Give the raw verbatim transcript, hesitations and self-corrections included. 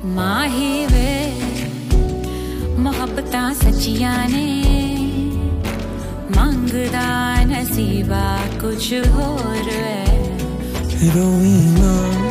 माही वे मोहब्बतां सच्चियां ने मंगदा नसीबा कुछ होर है। रोई ना